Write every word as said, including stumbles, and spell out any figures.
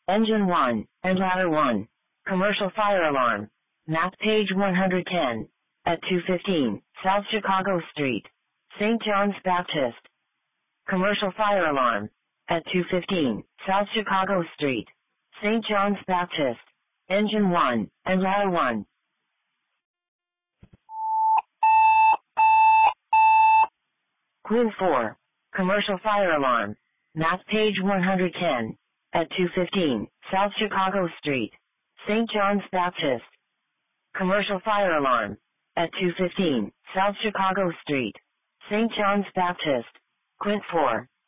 Engine one, and ladder one. Commercial fire alarm. Map page one hundred ten. At two fifteen, South Chicago Street. Saint John's Baptist. Commercial fire alarm. At two fifteen, South Chicago Street. Saint John's Baptist. Engine one, and ladder one. Queen four. Commercial fire alarm. Map page one hundred ten. At two fifteen, South Chicago Street. Saint John's Baptist. Commercial fire alarm. At two fifteen, South Chicago Street. Saint John's Baptist. Quint four.